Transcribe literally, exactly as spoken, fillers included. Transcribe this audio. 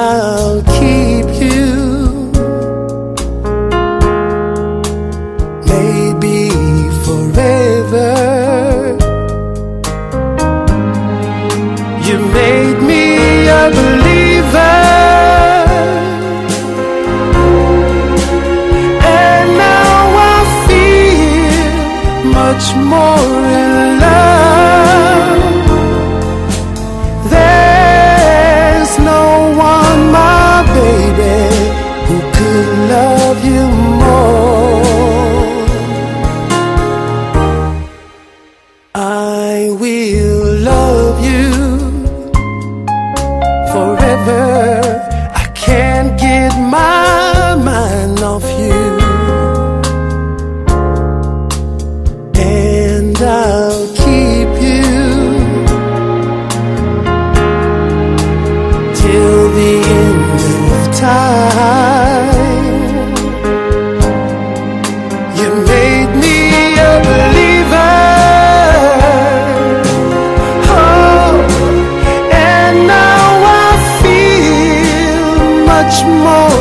I'll keep you. Maybe forever. You made me a believer, and now I feel much more in love. There's no one, my baby, who could love you more. I will love you forever. I can't get my mind off you, and I'll keep you till the end of time. You made me a believer, oh, and now I feel much more